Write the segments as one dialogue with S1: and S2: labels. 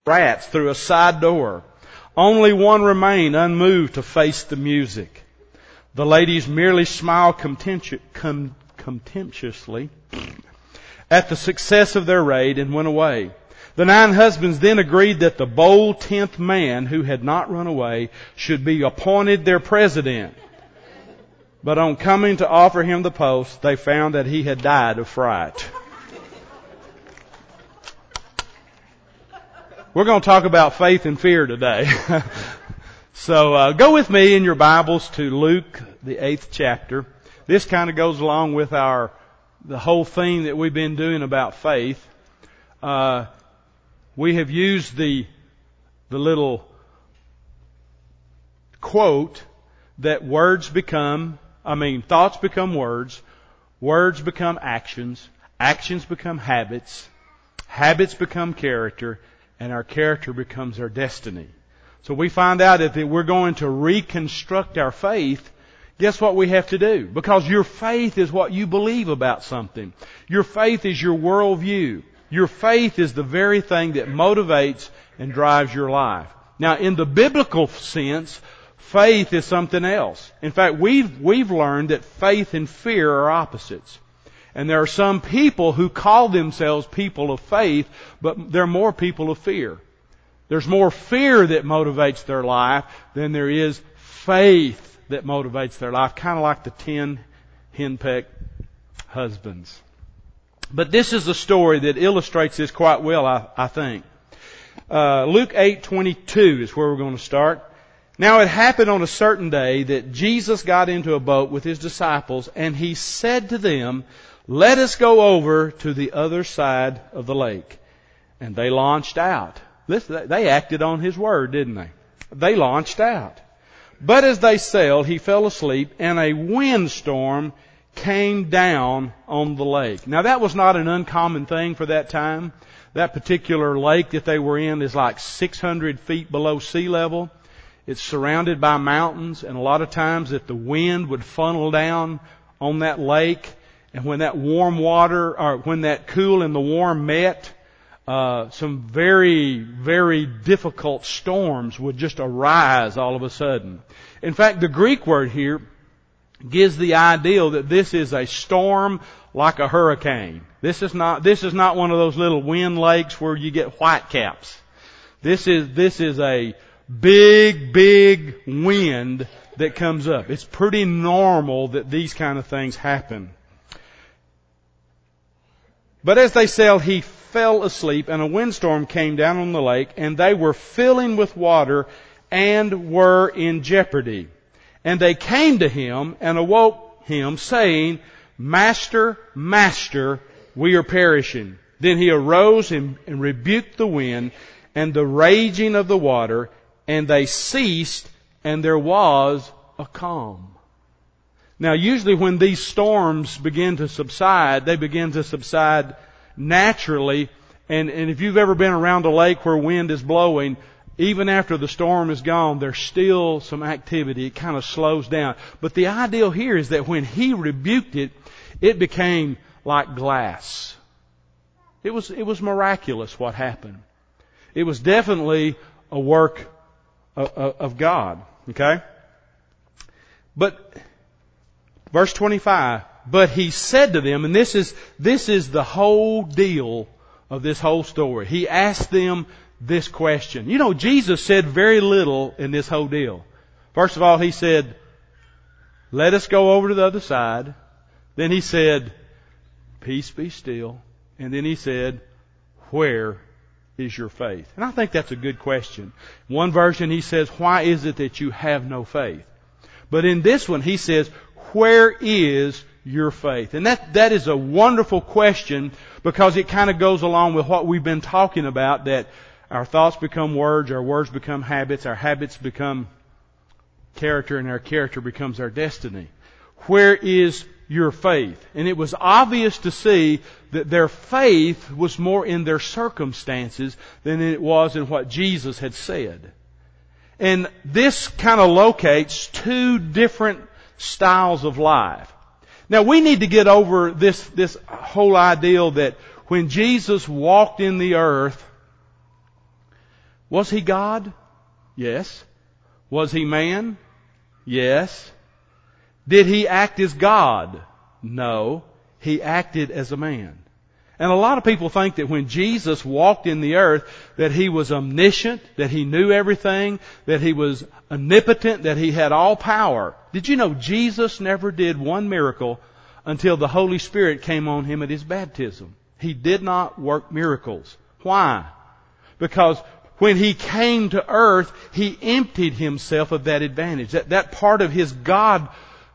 S1: rats through a side door. Only one remained unmoved to face the music. The ladies merely smiled contemptuously at the success of their raid and went away. The 9 husbands then agreed that the bold 10th man who had not run away should be appointed their president. But on coming to offer him the post, they found that he had died of fright. We're going to talk about faith and fear today. So go with me in your Bibles to Luke, the 8th chapter. This kind of goes along with the whole thing that we've been doing about faith. We have used the little quote that thoughts become words become actions, actions become habits, habits become character, and our character becomes our destiny. So we find out that if we're going to reconstruct our faith, guess what we have to do? Because your faith is what you believe about something. Your faith is your worldview. Your faith is the very thing that motivates and drives your life. Now, in the biblical sense, faith is something else. In fact, we've learned that faith and fear are opposites. And there are some people who call themselves people of faith, but they're more people of fear. There's more fear that motivates their life than there is faith that motivates their life. Kind of like the 10 henpecked husbands. But this is a story that illustrates this quite well, I think. Luke 8:22 is where we're going to start. Now it happened on a certain day that Jesus got into a boat with His disciples, and He said to them, "Let us go over to the other side of the lake." And they launched out. They acted on His word, didn't they? They launched out. But as they sailed, He fell asleep, and a windstorm came down on the lake. Now that was not an uncommon thing for that time. That particular lake that they were in is like 600 feet below sea level. It's surrounded by mountains, and a lot of times if the wind would funnel down on that lake, and when that warm water, or when that cool and the warm met, some very, very difficult storms would just arise all of a sudden. In fact, the Greek word here gives the idea that this is a storm like a hurricane. This is not one of those little wind lakes where you get whitecaps. This is a big wind that comes up. It's pretty normal that these kind of things happen. But as they sailed, He fell asleep, and a windstorm came down on the lake, and they were filling with water and were in jeopardy. And they came to Him and awoke Him, saying, "Master, Master, we are perishing." Then He arose and rebuked the wind and the raging of the water, and they ceased, and there was a calm. Now, usually when these storms begin to subside, they begin to subside naturally. And if you've ever been around a lake where wind is blowing, even after the storm is gone, there's still some activity. It kind of slows down. But the ideal here is that when He rebuked it, it became like glass. It was miraculous what happened. It was definitely a work of God. Okay? But verse 25, but He said to them, and this is the whole deal of this whole story. He asked them this question. You know, Jesus said very little in this whole deal. First of all, He said, "Let us go over to the other side." Then He said, "Peace be still." And then He said, "Where is your faith?" And I think that's a good question. One version He says, "Why is it that you have no faith?" But in this one He says, "Where is your faith?" And that is a wonderful question, because it kind of goes along with what we've been talking about, that our thoughts become words, our words become habits, our habits become character, and our character becomes our destiny. Where is your faith? And it was obvious to see that their faith was more in their circumstances than it was in what Jesus had said. And this kind of locates two different styles of life. Now we need to get over this whole ideal that when Jesus walked in the earth, Was He God? Yes. Was He man? Yes. Did He act as God? No. He acted as a man. And a lot of people think that when Jesus walked in the earth, that He was omniscient, that He knew everything, that He was omnipotent, that He had all power. Did you know Jesus never did one miracle until the Holy Spirit came on Him at His baptism? He did not work miracles. Why? Because when He came to earth, He emptied Himself of that advantage. That part of His Godhead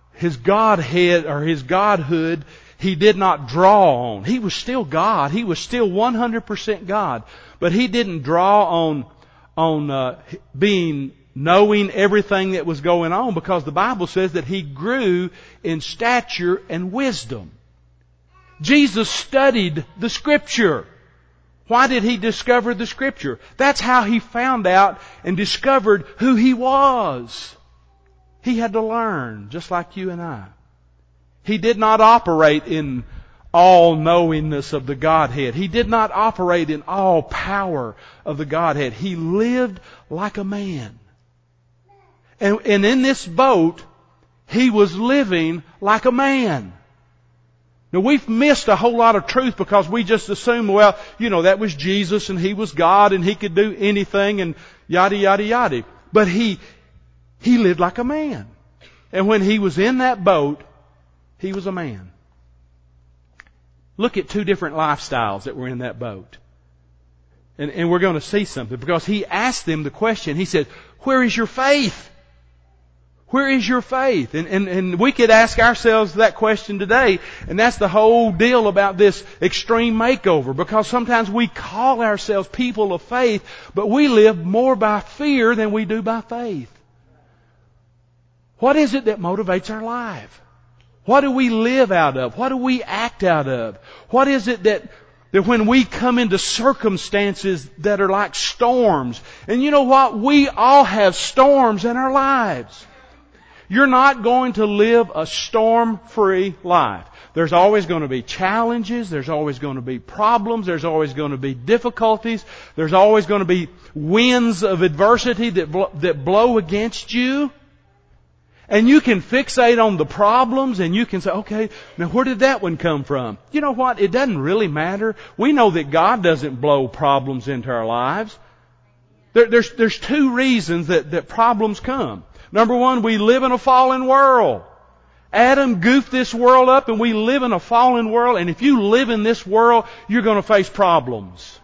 S1: or His Godhood, He did not draw on. He was still God. He was still 100% God. But He didn't draw on knowing everything that was going on, because the Bible says that He grew in stature and wisdom. Jesus studied the Scripture. Why did He discover the Scripture? That's how He found out and discovered who He was. He had to learn, just like you and I. He did not operate in all knowingness of the Godhead. He did not operate in all power of the Godhead. He lived like a man. And in this boat, He was living like a man. Now, we've missed a whole lot of truth because we just assume, well, that was Jesus and He was God and He could do anything and yada, yada, yada. But He lived like a man. And when He was in that boat, He was a man. Look at two different lifestyles that were in that boat. And we're going to see something, because He asked them the question. He said, where is your faith? Where is your faith? And we could ask ourselves that question today, and that's the whole deal about this extreme makeover, because sometimes we call ourselves people of faith, but we live more by fear than we do by faith. What is it that motivates our life? What do we live out of? What do we act out of? What is it that when we come into circumstances that are like storms? And you know what? We all have storms in our lives. You're not going to live a storm-free life. There's always going to be challenges. There's always going to be problems. There's always going to be difficulties. There's always going to be winds of adversity that blow against you. And you can fixate on the problems and you can say, okay, now where did that one come from? You know what? It doesn't really matter. We know that God doesn't blow problems into our lives. There's two reasons that problems come. Number one, we live in a fallen world. Adam goofed this world up, and we live in a fallen world. And if you live in this world, you're going to face problems.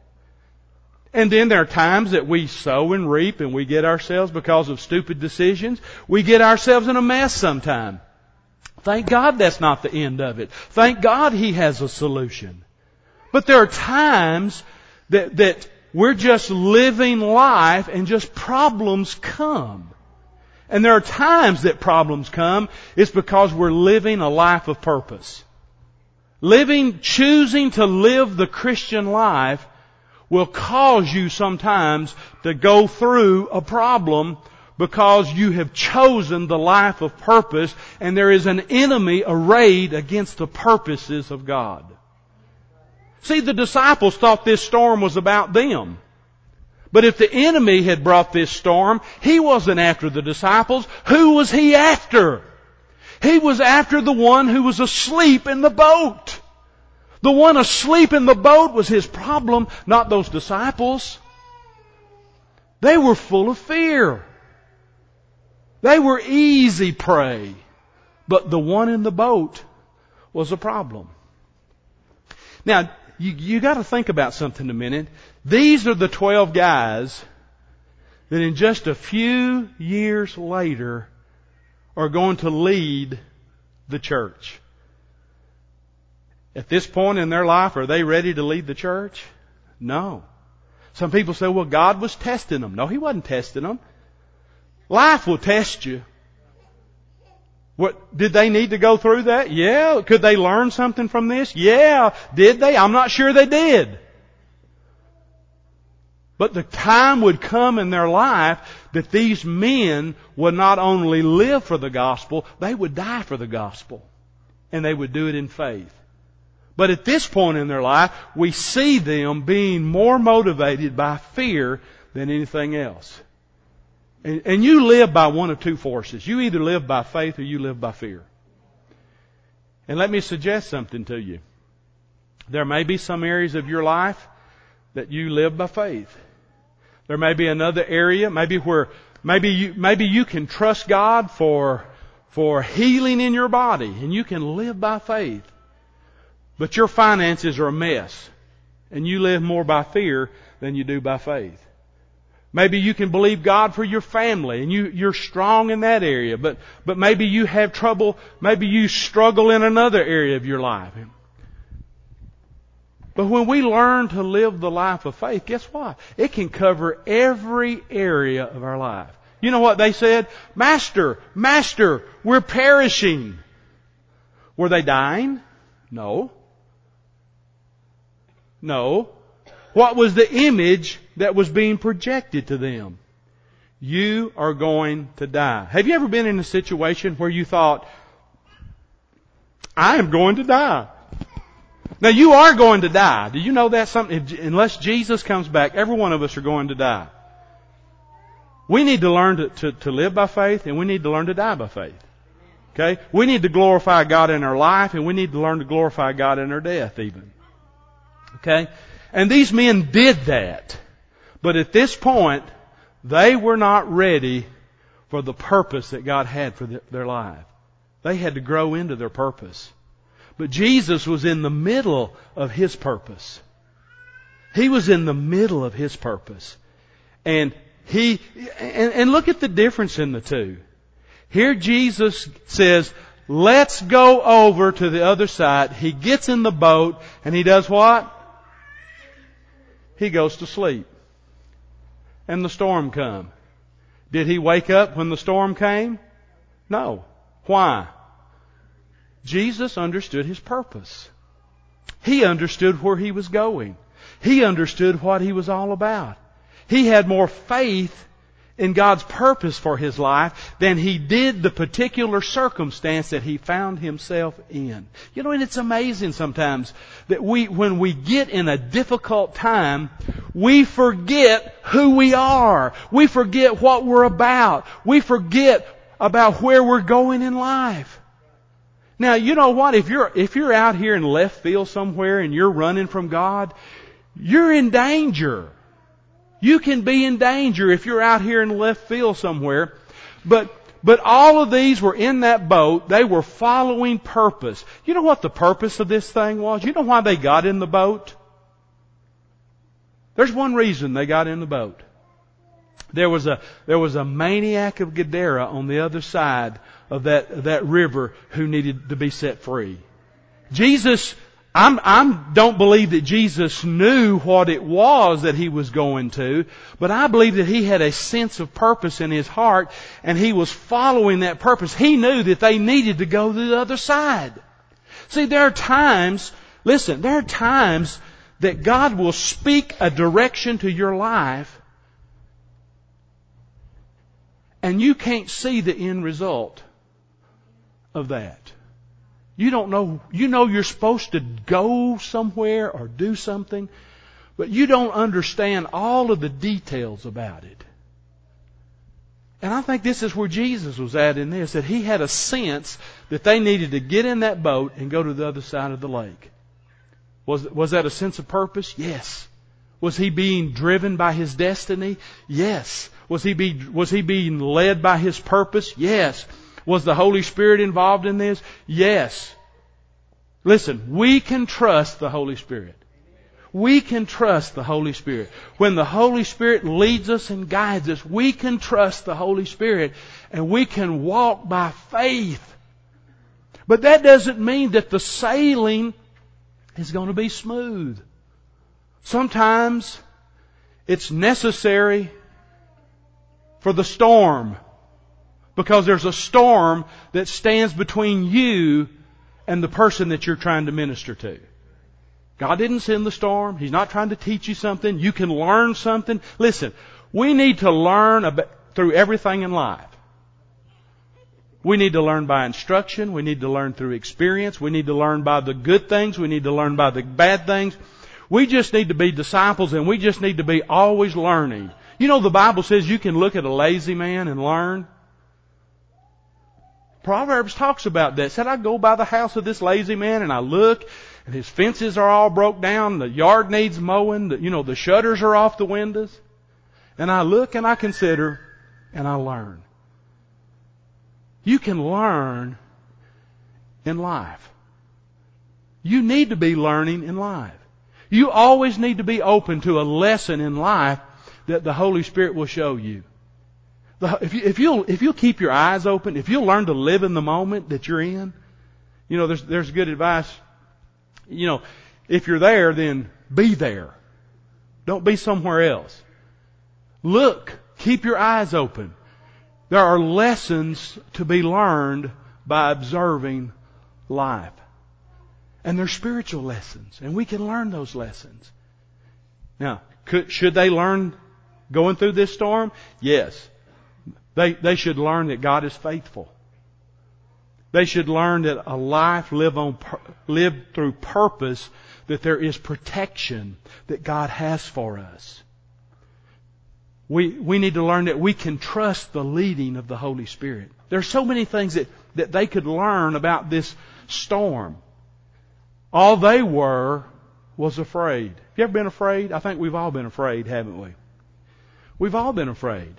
S1: And then there are times that we sow and reap, and we get ourselves, because of stupid decisions, we get ourselves in a mess sometime. Thank God that's not the end of it. Thank God He has a solution. But there are times that we're just living life and just problems come. And there are times that problems come. It's because we're living a life of purpose. Choosing to live the Christian life will cause you sometimes to go through a problem, because you have chosen the life of purpose, and there is an enemy arrayed against the purposes of God. See, the disciples thought this storm was about them. But if the enemy had brought this storm, he wasn't after the disciples. Who was he after? He was after the one who was asleep in the boat. The one asleep in the boat was his problem, not those disciples. They were full of fear. They were easy prey. But the one in the boat was a problem. Now, you got to think about something a minute. These are the 12 guys that in just a few years later are going to lead the church. At this point in their life, are they ready to lead the church? No. Some people say, well, God was testing them. No, He wasn't testing them. Life will test you. What, did they need to go through that? Yeah. Could they learn something from this? Yeah. Did they? I'm not sure they did. But the time would come in their life that these men would not only live for the gospel, they would die for the gospel. And they would do it in faith. But at this point in their life, we see them being more motivated by fear than anything else. And you live by one of two forces. You either live by faith or you live by fear. And let me suggest something to you. There may be some areas of your life that you live by faith. There may be another area, maybe you can trust God for healing in your body, and you can live by faith. But your finances are a mess, and you live more by fear than you do by faith. Maybe you can believe God for your family, and you're strong in that area, but maybe you have trouble, maybe you struggle in another area of your life. But when we learn to live the life of faith, guess what? It can cover every area of our life. You know what they said? Master, we're perishing. Were they dying? No. What was the image that was being projected to them? You are going to die. Have you ever been in a situation where you thought, I am going to die? Now you are going to die. Do you know that? Unless Jesus comes back, every one of us are going to die. We need to learn to live by faith, and we need to learn to die by faith. Okay? We need to glorify God in our life, and we need to learn to glorify God in our death even. Okay? And these men did that. But at this point, they were not ready for the purpose that God had for their life. They had to grow into their purpose. But Jesus was in the middle of His purpose. He was in the middle of His purpose. And look at the difference in the two. Here Jesus says, let's go over to the other side. He gets in the boat and He does what? He goes to sleep. And the storm comes. Did He wake up when the storm came? No. Why? Jesus understood His purpose. He understood where He was going. He understood what He was all about. He had more faith in God's purpose for his life than he did the particular circumstance that he found himself in. You know, and it's amazing sometimes that when we get in a difficult time, we forget who we are. We forget what we're about. We forget about where we're going in life. Now, you know what? If you're out here in left field somewhere and you're running from God, you're in danger. You can be in danger if you're out here in left field somewhere. But all of these were in that boat. They were following purpose. You know what the purpose of this thing was? You know why they got in the boat? There's one reason they got in the boat. There was a maniac of Gadara on the other side of that river who needed to be set free. I don't believe that Jesus knew what it was that He was going to, but I believe that He had a sense of purpose in His heart, and He was following that purpose. He knew that they needed to go to the other side. See, there are times that God will speak a direction to your life, and you can't see the end result of that. You don't know, you know you're supposed to go somewhere or do something, but you don't understand all of the details about it. And I think this is where Jesus was at in this, that He had a sense that they needed to get in that boat and go to the other side of the lake. Was that a sense of purpose? Yes. Was He being driven by His destiny? Yes. Was He being led by His purpose? Yes. Was the Holy Spirit involved in this? Yes. Listen, we can trust the Holy Spirit. We can trust the Holy Spirit. When the Holy Spirit leads us and guides us, we can trust the Holy Spirit and we can walk by faith. But that doesn't mean that the sailing is going to be smooth. Sometimes it's necessary for the storm, because there's a storm that stands between you and the person that you're trying to minister to. God didn't send the storm. He's not trying to teach you something. You can learn something. Listen, we need to learn through everything in life. We need to learn by instruction. We need to learn through experience. We need to learn by the good things. We need to learn by the bad things. We just need to be disciples, and we just need to be always learning. You know, the Bible says you can look at a lazy man and learn. Proverbs talks about that. It said, I go by the house of this lazy man and I look, and his fences are all broke down. The yard needs mowing. The shutters are off the windows. And I look and I consider and I learn. You can learn in life. You need to be learning in life. You always need to be open to a lesson in life that the Holy Spirit will show you. If you'll keep your eyes open, if you'll learn to live in the moment that you're in, there's good advice. If you're there, then be there. Don't be somewhere else. Look, keep your eyes open. There are lessons to be learned by observing life. And they're spiritual lessons. And we can learn those lessons. Now, should they learn going through this storm? Yes. They should learn that God is faithful. They should learn that a life lived through purpose, that there is protection that God has for us. We need to learn that we can trust the leading of the Holy Spirit. There are so many things that they could learn about this storm. All they were was afraid. Have you ever been afraid? I think we've all been afraid, haven't we? We've all been afraid.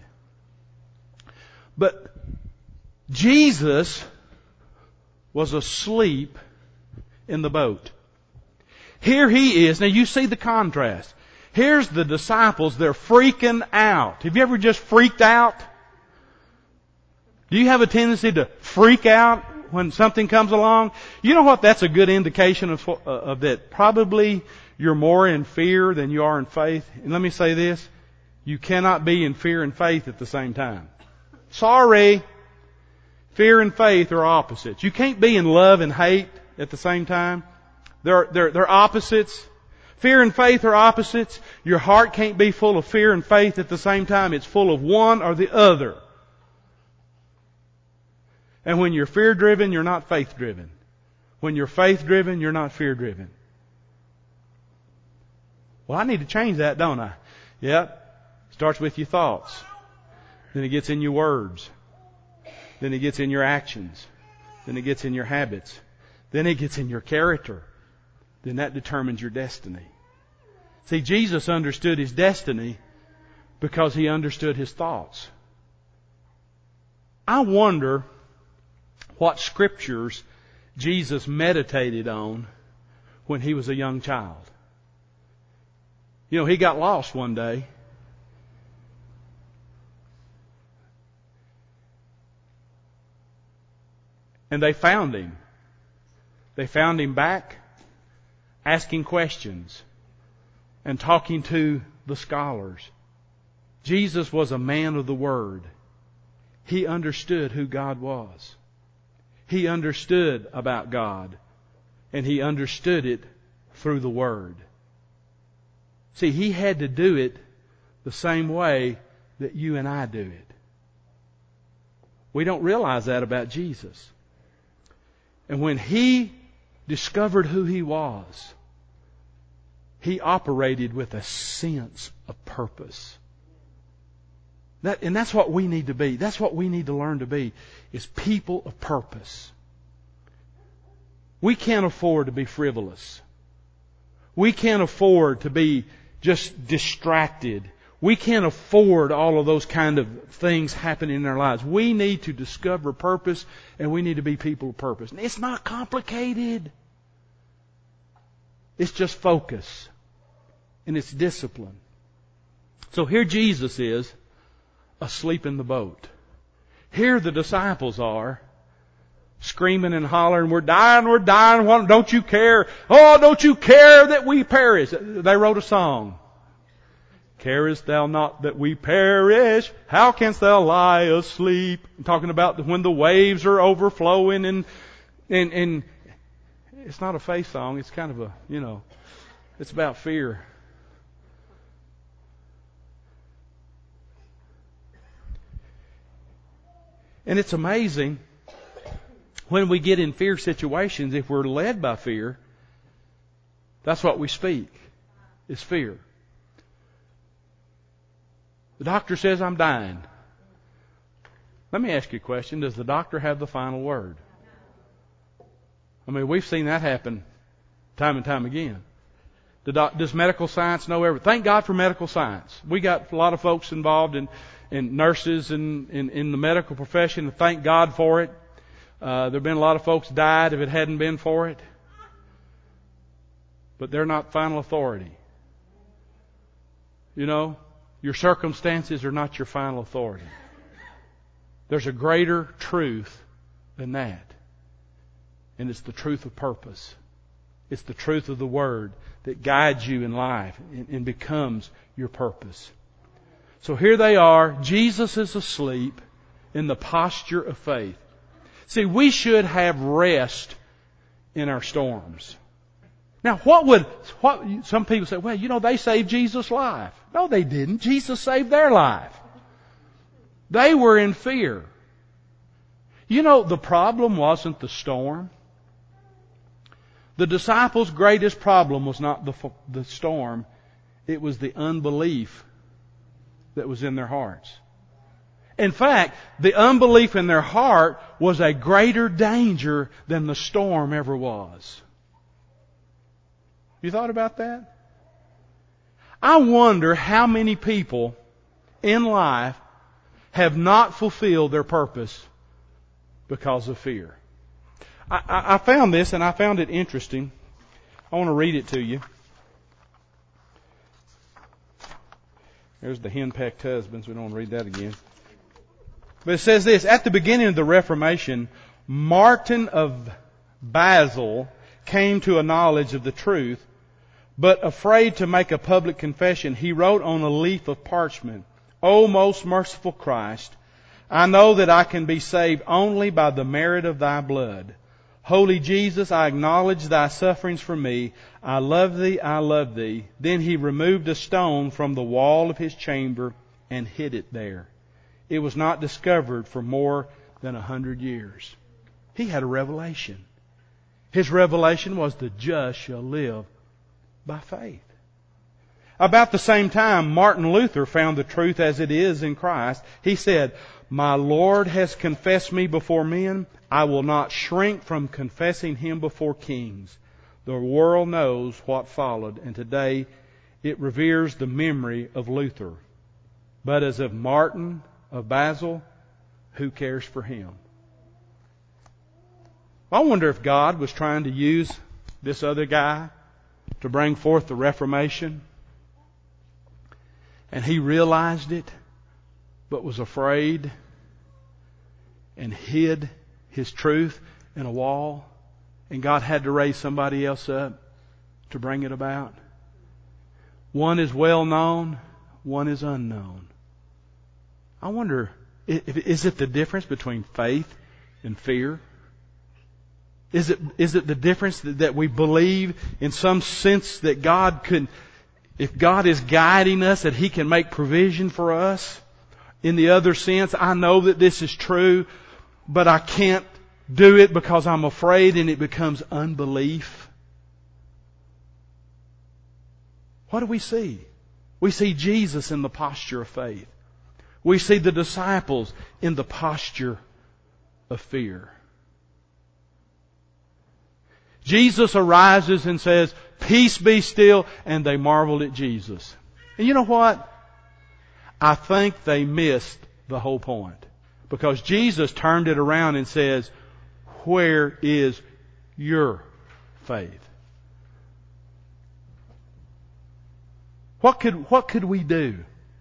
S1: But Jesus was asleep in the boat. Here He is. Now you see the contrast. Here's the disciples. They're freaking out. Have you ever just freaked out? Do you have a tendency to freak out when something comes along? You know what? That's a good indication of that. Probably you're more in fear than you are in faith. And let me say this. You cannot be in fear and faith at the same time. Sorry. Fear and faith are opposites. You can't be in love and hate at the same time. They're opposites. Fear and faith are opposites. Your heart can't be full of fear and faith at the same time. It's full of one or the other. And when you're fear-driven, you're not faith-driven. When you're faith-driven, you're not fear-driven. Well, I need to change that, don't I? Yep. Starts with your thoughts. Then it gets in your words. Then it gets in your actions. Then it gets in your habits. Then it gets in your character. Then that determines your destiny. See, Jesus understood His destiny because He understood His thoughts. I wonder what scriptures Jesus meditated on when He was a young child. He got lost one day. And they found Him. They found Him back, asking questions and talking to the scholars. Jesus was a man of the Word. He understood who God was. He understood about God. And He understood it through the Word. See, He had to do it the same way that you and I do it. We don't realize that about Jesus. And when He discovered who He was, He operated with a sense of purpose. And that's what we need to be. That's what we need to learn to be, is people of purpose. We can't afford to be frivolous. We can't afford to be just distracted. We can't afford all of those kind of things happening in our lives. We need to discover purpose, and we need to be people of purpose. And it's not complicated. It's just focus. And it's discipline. So here Jesus is, asleep in the boat. Here the disciples are, screaming and hollering, we're dying, we're dying, don't you care? Oh, don't you care that we perish? They wrote a song. Carest thou not that we perish? How canst thou lie asleep? I'm talking about when the waves are overflowing and it's not a faith song. It's kind of a, it's about fear. And it's amazing when we get in fear situations, if we're led by fear, that's what we speak, is fear. The doctor says I'm dying. Let me ask you a question. Does the doctor have the final word? I mean, we've seen that happen time and time again. Does medical science know everything? Thank God for medical science. We got a lot of folks involved in nurses and in the medical profession, and thank God for it. There have been a lot of folks died if it hadn't been for it. But they're not final authority. You know, your circumstances are not your final authority. There's a greater truth than that. And it's the truth of purpose. It's the truth of the Word that guides you in life and becomes your purpose. So here they are. Jesus is asleep in the posture of faith. See, we should have rest in our storms. Now, some people say, well, you know, they saved Jesus' life. No, they didn't. Jesus saved their life. They were in fear. You know, the problem wasn't the storm. The disciples' greatest problem was not the storm. It was the unbelief that was in their hearts. In fact, the unbelief in their heart was a greater danger than the storm ever was. You thought about that? I wonder how many people in life have not fulfilled their purpose because of fear. I found this, and I found it interesting. I want to read it to you. There's the henpecked husbands. We don't want to read that again. But it says this: at the beginning of the Reformation, Martin of Basel came to a knowledge of the truth, but afraid to make a public confession, he wrote on a leaf of parchment, "O most merciful Christ, I know that I can be saved only by the merit of Thy blood. Holy Jesus, I acknowledge Thy sufferings for me. I love Thee, I love Thee." Then he removed a stone from the wall of his chamber and hid it there. It was not discovered for more than 100 years. He had a revelation. His revelation was the just shall live by faith. About the same time, Martin Luther found the truth as it is in Christ. He said, "My Lord has confessed me before men. I will not shrink from confessing Him before kings." The world knows what followed, and today it reveres the memory of Luther. But as of Martin of Basel, who cares for him? I wonder if God was trying to use this other guy to bring forth the Reformation, and he realized it, but was afraid and hid his truth in a wall, and God had to raise somebody else up to bring it about. One is well known, one is unknown. I wonder, is it the difference between faith and fear? Is it the difference that we believe in some sense that God could, if God is guiding us, that He can make provision for us? In the other sense, I know that this is true, but I can't do it because I'm afraid, and it becomes unbelief. What do we see? We see Jesus in the posture of faith. We see the disciples in the posture of fear. Jesus arises and says, "Peace be still," and they marveled at Jesus. And you know what? I think they missed the whole point. Because Jesus turned it around and says, "Where is your faith?" What could we do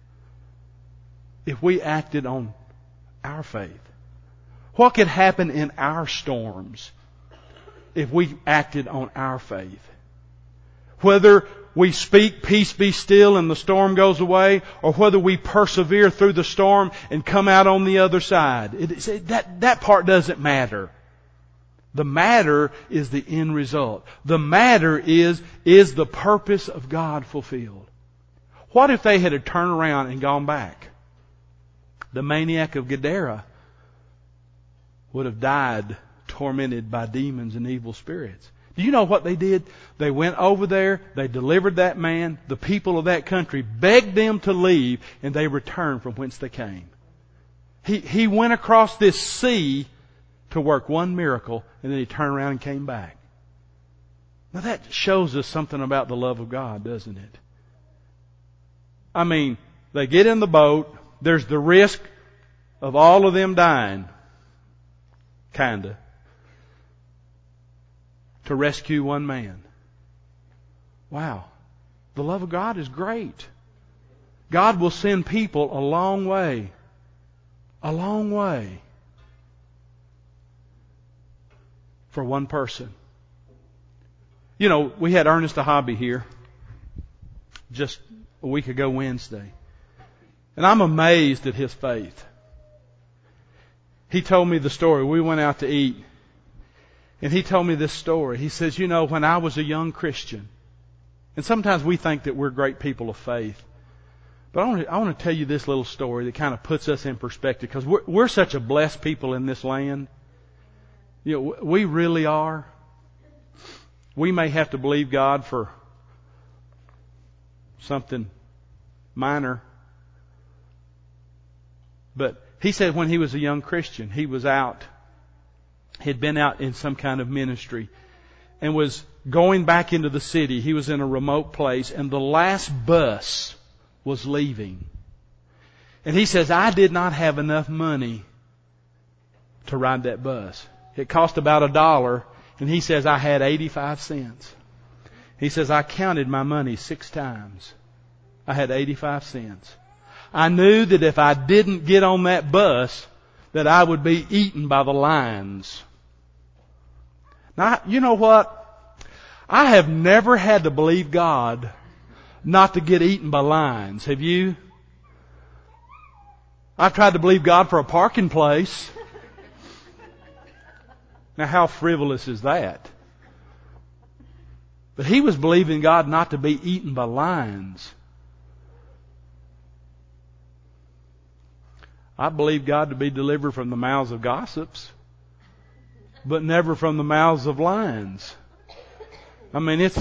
S1: if we acted on our faith? What could happen in our storms if we acted on our faith? Whether we speak, "Peace be still," and the storm goes away, or whether we persevere through the storm and come out on the other side. That part doesn't matter. The matter is the end result. The matter is the purpose of God fulfilled? What if they had turned around and gone back? The maniac of Gadara would have died tormented by demons and evil spirits. Do you know what they did? They went over there, they delivered that man, the people of that country begged them to leave, and they returned from whence they came. He went across this sea to work one miracle, and then he turned around and came back. Now that shows us something about the love of God, doesn't it? I mean, they get in the boat, there's the risk of all of them dying, kinda, to rescue one man. Wow. The love of God is great. God will send people a long way. A long way. For one person. You know, we had Ernest Ahabi here just a week ago Wednesday. And I'm amazed at his faith. He told me the story. We went out to eat. And he told me this story. He says, you know, when I was a young Christian, and sometimes we think that we're great people of faith, but I want to tell you this little story that kind of puts us in perspective, because we're such a blessed people in this land. You know, we really are. We may have to believe God for something minor. But he said when he was a young Christian, he was out, had been out in some kind of ministry, and was going back into the city. He was in a remote place, and the last bus was leaving. And he says, I did not have enough money to ride that bus. It cost about $1, and he says, I had 85 cents. He says, I counted my money 6 times. I had 85 cents. I knew that if I didn't get on that bus, that I would be eaten by the lions. Now, you know what? I have never had to believe God not to get eaten by lions. Have you? I've tried to believe God for a parking place. Now, how frivolous is that? But he was believing God not to be eaten by lions. I believe God to be delivered from the mouths of gossips, but never from the mouths of lions. I mean, it's,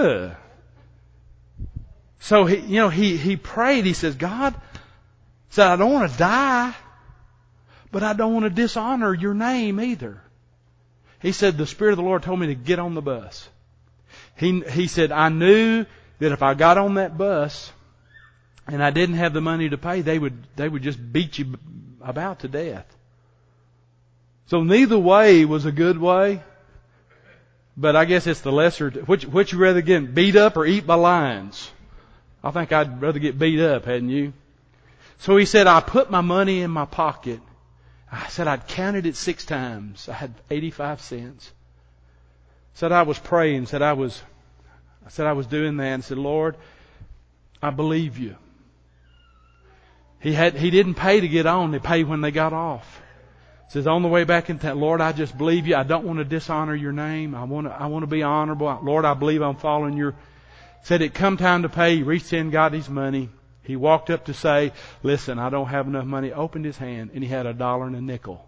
S1: So he prayed. He says, God, said, I don't want to die, but I don't want to dishonor your name either. He said, the Spirit of the Lord told me to get on the bus. He said, I knew that if I got on that bus and I didn't have the money to pay, they would just beat you about to death. So neither way was a good way, but I guess it's the lesser. Which you rather get beat up or eat by lions? I think I'd rather get beat up, hadn't you? So he said, I put my money in my pocket. I said I'd counted it 6 times. I had 85 cents. Said I was praying. Said I was doing that, and said, Lord, I believe you. He didn't pay to get on. They paid when they got off. Says on the way back in town, Lord, I just believe you. I don't want to dishonor your name. I want to be honorable. Lord, I believe I'm following your. Said it come time to pay. He reached in, got his money. He walked up to say, listen, I don't have enough money. Opened his hand, and he had $1 and a nickel.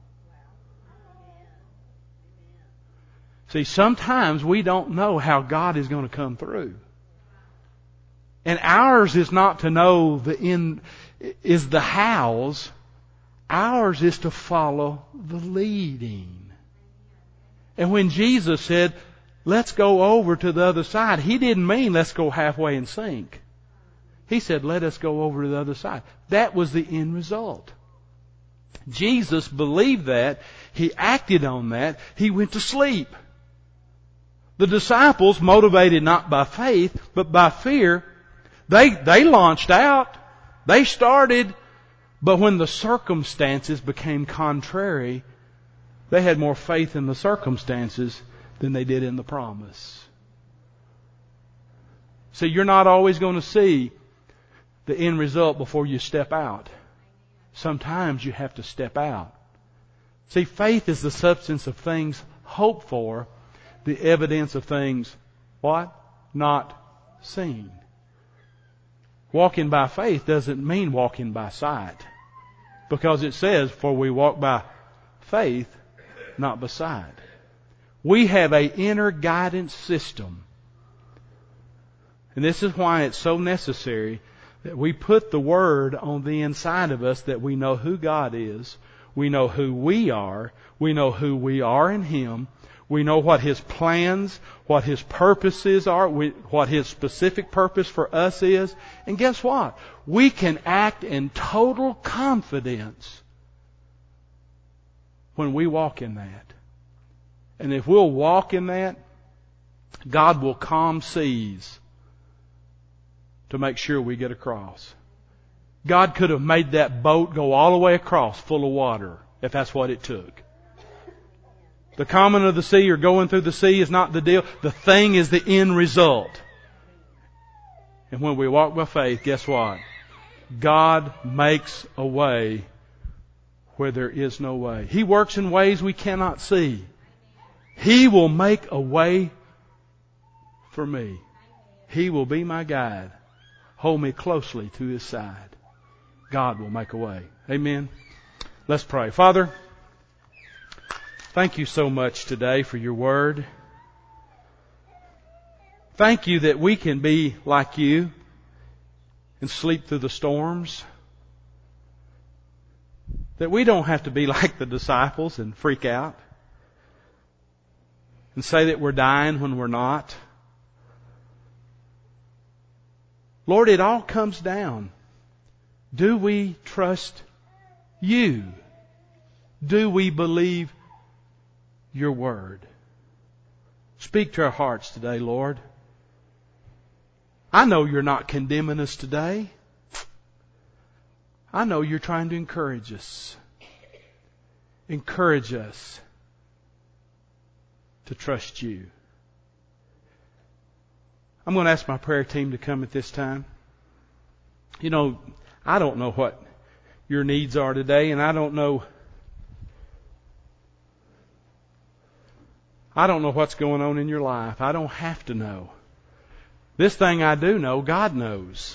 S1: See, sometimes we don't know how God is going to come through. And ours is not to know is the hows. Ours is to follow the leading. And when Jesus said, let's go over to the other side, He didn't mean let's go halfway and sink. He said, let us go over to the other side. That was the end result. Jesus believed that. He acted on that. He went to sleep. The disciples, motivated not by faith, but by fear, they launched out. They started. But when the circumstances became contrary, they had more faith in the circumstances than they did in the promise. So you're not always going to see the end result before you step out. Sometimes you have to step out. See, faith is the substance of things hoped for, the evidence of things, what? Not seen. Walking by faith doesn't mean walking by sight. Because it says, for we walk by faith, not by sight. We have an inner guidance system. And this is why it's so necessary that we put the Word on the inside of us, that we know who God is, we know who we are in Him, we know what His plans, what His purposes are, what His specific purpose for us is. And guess what? We can act in total confidence when we walk in that. And if we'll walk in that, God will calm seas to make sure we get across. God could have made that boat go all the way across full of water if that's what it took. The calming of the sea or going through the sea is not the deal. The thing is the end result. And when we walk by faith, guess what? God makes a way where there is no way. He works in ways we cannot see. He will make a way for me. He will be my guide. Hold me closely to His side. God will make a way. Amen. Let's pray. Father, thank You so much today for Your Word. Thank You that we can be like You and sleep through the storms. That we don't have to be like the disciples and freak out and say that we're dying when we're not. Lord, it all comes down. Do we trust You? Do we believe Your Word? Speak to our hearts today, Lord. I know You're not condemning us today. I know You're trying to encourage us. Encourage us to trust You. I'm going to ask my prayer team to come at this time. You know, I don't know what your needs are today, and I don't know what's going on in your life. I don't have to know. This thing I do know, God knows.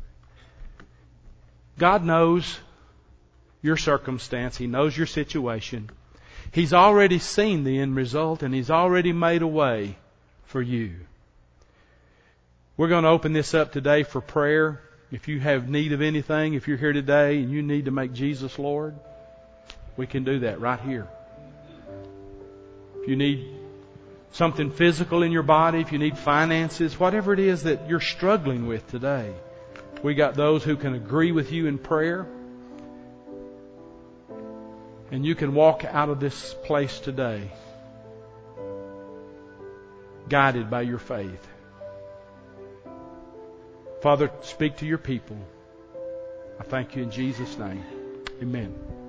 S1: God knows your circumstance. He knows your situation. He's already seen the end result, and He's already made a way for you. We're going to open this up today for prayer. If you have need of anything, if you're here today and you need to make Jesus Lord, we can do that right here. If you need something physical in your body, if you need finances, whatever it is that you're struggling with today, we got those who can agree with you in prayer. And you can walk out of this place today guided by your faith. Father, speak to Your people. I thank You in Jesus' name. Amen.